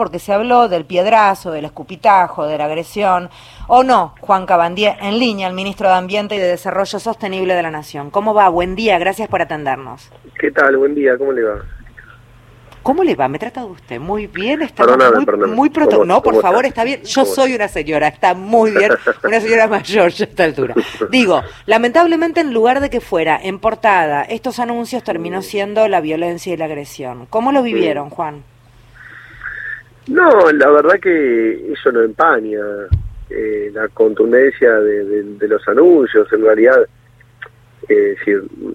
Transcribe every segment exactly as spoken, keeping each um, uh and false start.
porque se habló del piedrazo, del escupitajo, de la agresión, ¿o no, Juan Cabandier, en línea, el ministro de Ambiente y de Desarrollo Sostenible de la Nación? ¿Cómo va? Buen día, gracias por atendernos. ¿Qué tal? Buen día, ¿cómo le va? ¿Cómo le va? ¿Me trata de usted? Muy bien, está perdóname, muy, perdóname. muy pronto. ¿Cómo, No, por cómo favor, está? está bien. Yo soy una señora, está muy bien, una señora mayor ya a esta altura. Digo, lamentablemente, en lugar de que fuera en portada, estos anuncios terminó siendo la violencia y la agresión. ¿Cómo lo vivieron, Juan? No, la verdad que eso no empaña eh, la contundencia de, de, de los anuncios. En realidad, eh, si,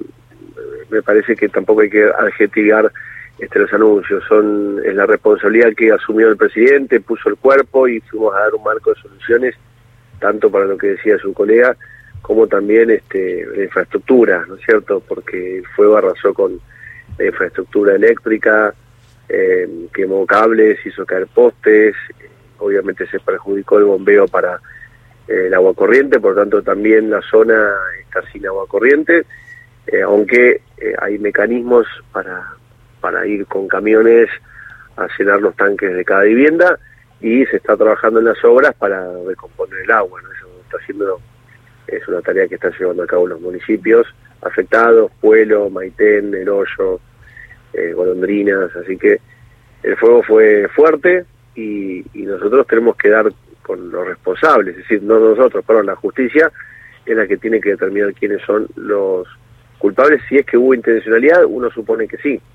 me parece que tampoco hay que adjetivar este, los anuncios. Son es la responsabilidad que asumió el presidente, puso el cuerpo y fuimos a dar un marco de soluciones, tanto para lo que decía su colega, como también este, la infraestructura, ¿no es cierto? Porque el fuego arrasó con la infraestructura eléctrica, Eh, quemó cables, hizo caer postes, eh, obviamente se perjudicó el bombeo para eh, el agua corriente, por lo tanto también la zona está sin agua corriente, eh, aunque eh, hay mecanismos para, para ir con camiones a llenar los tanques de cada vivienda y se está trabajando en las obras para recomponer el agua, ¿no? Eso está haciendo, es una tarea que están llevando a cabo los municipios afectados, Puelo, Maitén, El Hoyo, Eh, golondrinas, así que el fuego fue fuerte y, y nosotros tenemos que dar con los responsables, es decir, no nosotros, perdón, la justicia es la que tiene que determinar quiénes son los culpables. Si es que hubo intencionalidad, uno supone que sí.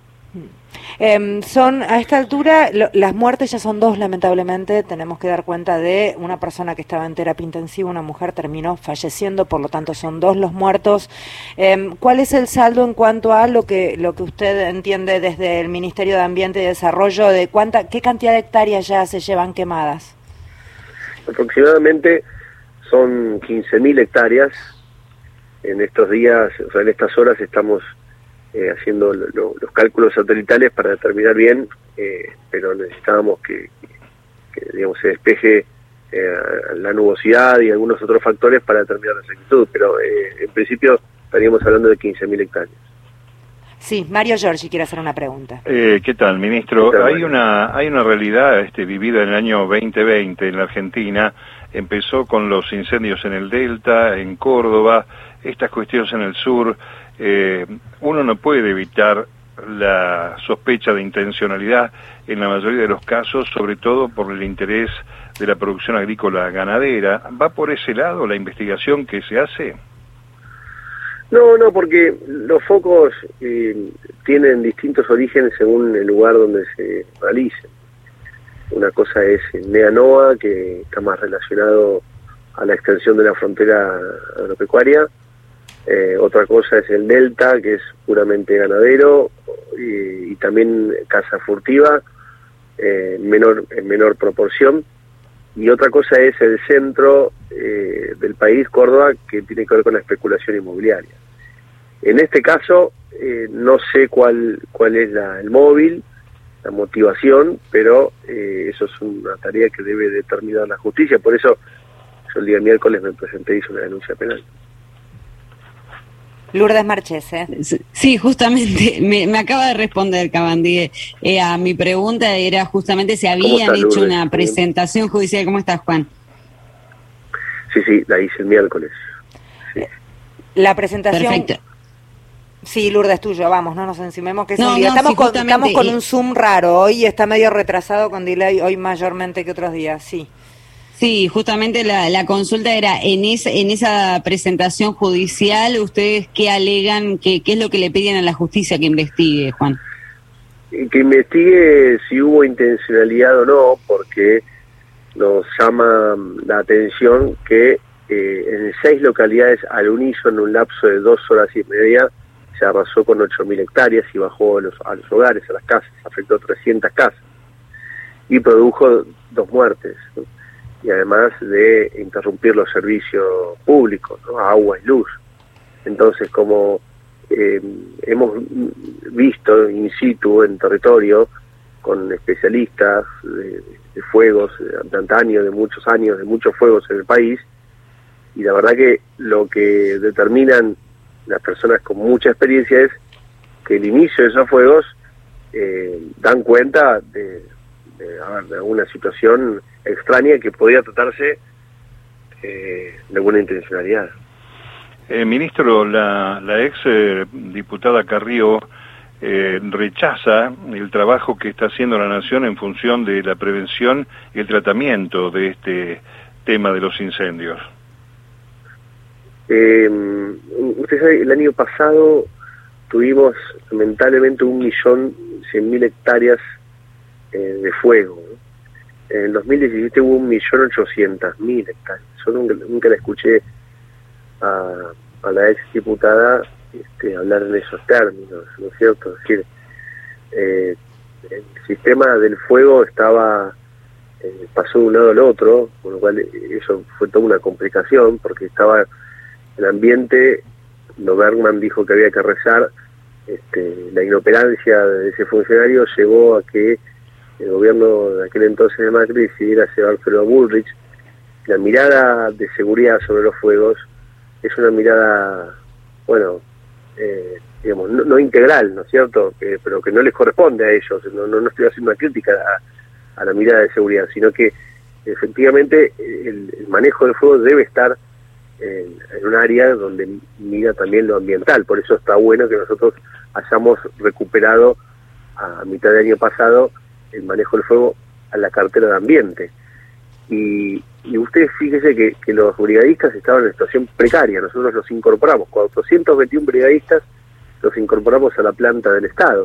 Eh, son a esta altura, lo, las muertes ya son dos, lamentablemente. Tenemos que dar cuenta de una persona que estaba en terapia intensiva, una mujer terminó falleciendo, por lo tanto son dos los muertos. Eh, ¿Cuál es el saldo en cuanto a lo que lo que usted entiende desde el Ministerio de Ambiente y Desarrollo, de cuánta qué cantidad de hectáreas ya se llevan quemadas? Aproximadamente son quince mil hectáreas. En estos días, o sea, en estas horas estamos Eh, haciendo lo, lo, los cálculos satelitales para determinar bien, eh, pero necesitábamos que, que digamos se despeje eh, la nubosidad y algunos otros factores para determinar la exactitud, pero eh, en principio estaríamos hablando de quince mil hectáreas. Sí, Mario Giorgi quiere hacer una pregunta. Eh, ¿Qué tal, ministro? ¿Qué tal, hay Mario? una hay una realidad este, vivida en el año veinte veinte en la Argentina. Empezó con los incendios en el Delta, en Córdoba, estas cuestiones en el sur. Eh, uno no puede evitar la sospecha de intencionalidad en la mayoría de los casos, sobre todo por el interés de la producción agrícola ganadera. ¿Va por ese lado la investigación que se hace? No, no, porque los focos eh, tienen distintos orígenes según el lugar donde se realicen. Una cosa es el NEA-NOA, que está más relacionado a la extensión de la frontera agropecuaria. Eh, otra cosa es el Delta, que es puramente ganadero, y, y también caza furtiva, eh, menor, en menor proporción. Y otra cosa es el centro eh, del país, Córdoba, que tiene que ver con la especulación inmobiliaria. En este caso, eh, no sé cuál, cuál es la, el móvil, la motivación, pero eh, eso es una tarea que debe determinar la justicia. Por eso yo el día miércoles me presenté y hice una denuncia penal. Lourdes Marchese. Sí, justamente, me, me acaba de responder Cabandier. Eh, a mi pregunta era justamente si habían estás, hecho Lourdes? una presentación judicial. ¿Cómo estás, Juan? Sí, sí, la hice el miércoles. Sí. La presentación... Perfecto. Sí, Lourdes, tuyo, vamos, no nos encimemos que es No, un día. no, Estamos, sí, con, estamos con y... un Zoom raro, hoy está medio retrasado con delay, hoy mayormente que otros días, sí. Sí, justamente la, la consulta era, en, es, en esa presentación judicial, ¿ustedes qué alegan, qué, qué es lo que le piden a la justicia que investigue, Juan? Que investigue si hubo intencionalidad o no, porque nos llama la atención que eh, en seis localidades al unísono, en un lapso de dos horas y media, se arrasó con ocho mil hectáreas y bajó a los, a los hogares, a las casas, afectó trescientas casas y produjo dos muertes, ¿no? Y además de interrumpir los servicios públicos, ¿no? Agua y luz. Entonces, como eh, hemos visto in situ en territorio con especialistas de, de fuegos de antaño, de muchos años, de muchos fuegos en el país, y la verdad que lo que determinan las personas con mucha experiencia es que el inicio de esos fuegos eh, dan cuenta de eh, a ver, de alguna situación extraña que podría tratarse eh, de alguna intencionalidad. Eh, ministro, la, la ex eh, diputada Carrió eh, rechaza el trabajo que está haciendo la Nación en función de la prevención y el tratamiento de este tema de los incendios. Eh, usted sabe, el año pasado tuvimos lamentablemente un millón cien mil hectáreas eh, de fuego, ¿no? En el dos mil diecisiete hubo un millón ochocientas mil hectáreas. Yo nunca, nunca la escuché a, a la ex diputada este, hablar en esos términos, ¿no es cierto? Es decir, eh, el sistema del fuego estaba eh, pasó de un lado al otro, con lo cual eso fue toda una complicación, porque estaba el ambiente. Lo Bergman dijo que había que rezar. Este, la inoperancia de ese funcionario llevó a que el gobierno de aquel entonces de Macri decidiera llevárselo a Bullrich. La mirada de seguridad sobre los fuegos es una mirada, bueno, eh, digamos, no, no integral, ¿no es cierto? Eh, pero que no les corresponde a ellos. No, no, no estoy haciendo una crítica a, a la mirada de seguridad, sino que efectivamente el, el manejo del fuego debe estar en, en un área donde mira también lo ambiental. Por eso está bueno que nosotros hayamos recuperado a mitad del año pasado el manejo del fuego a la cartera de ambiente. Y, y ustedes fíjense que, que los brigadistas estaban en situación precaria. Nosotros los incorporamos, cuatrocientos veintiún brigadistas los incorporamos a la planta del Estado.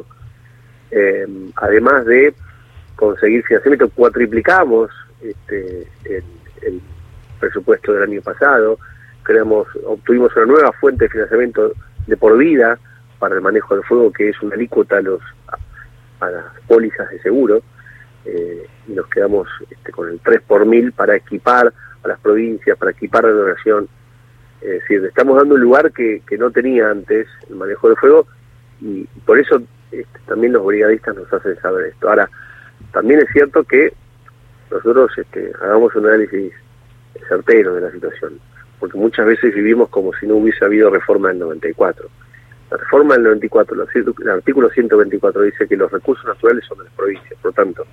Eh, además de conseguir financiamiento, cuatriplicamos este, el, el presupuesto del año pasado, creamos, obtuvimos una nueva fuente de financiamiento de por vida para el manejo del fuego, que es una alícuota a, los, a, a las pólizas de seguro, eh, y nos quedamos este, con el tres por mil para equipar a las provincias, para equipar a la nación. Es decir, estamos dando un lugar que, que no tenía antes el manejo del fuego, y, y por eso este, también los brigadistas nos hacen saber esto. Ahora, también es cierto que nosotros este, hagamos un análisis certero de la situación, porque muchas veces vivimos como si no hubiese habido reforma del noventa y cuatro. La reforma del noventa y cuatro, el artículo ciento veinticuatro dice que los recursos naturales son de las provincias. Por lo tanto,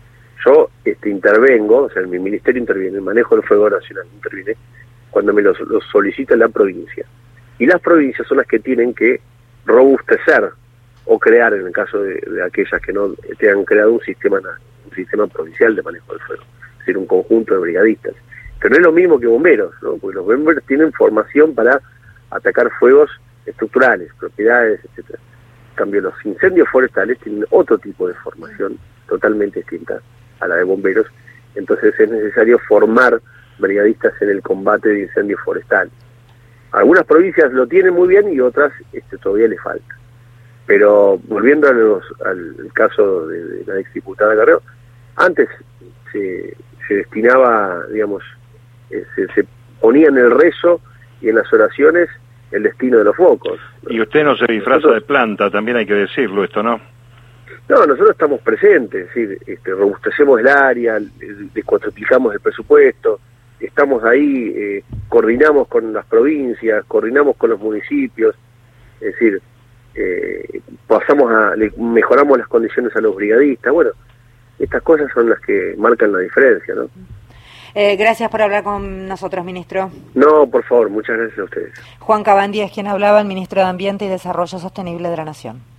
yo este, intervengo, o sea, mi ministerio interviene, el manejo del fuego nacional interviene cuando me lo solicita la provincia. Y las provincias son las que tienen que robustecer o crear, en el caso de, de aquellas que no tengan creado un sistema, un sistema provincial de manejo del fuego, es decir, un conjunto de brigadistas. Pero no es lo mismo que bomberos, ¿no? Porque los bomberos tienen formación para atacar fuegos estructurales, propiedades, etcétera. En cambio, los incendios forestales tienen otro tipo de formación totalmente distinta a la de bomberos. Entonces es necesario formar brigadistas en el combate de incendios forestales. Algunas provincias lo tienen muy bien y otras este, todavía les falta. Pero volviendo a los, al caso de, de la exdiputada Carrió, antes se, se destinaba, digamos, eh, se, se ponía en el rezo y en las oraciones el destino de los focos. Y usted no se disfraza nosotros, de planta, también hay que decirlo esto, ¿no? No, nosotros estamos presentes, es decir, este, robustecemos el área, descuatriplicamos el presupuesto, estamos ahí, eh, coordinamos con las provincias, coordinamos con los municipios, es decir, eh, pasamos a, le, mejoramos las condiciones a los brigadistas. Bueno, estas cosas son las que marcan la diferencia, ¿no? Eh, gracias por hablar con nosotros, ministro. No, por favor, muchas gracias a ustedes. Juan Cabandier es quien hablaba, el ministro de Ambiente y Desarrollo Sostenible de la Nación.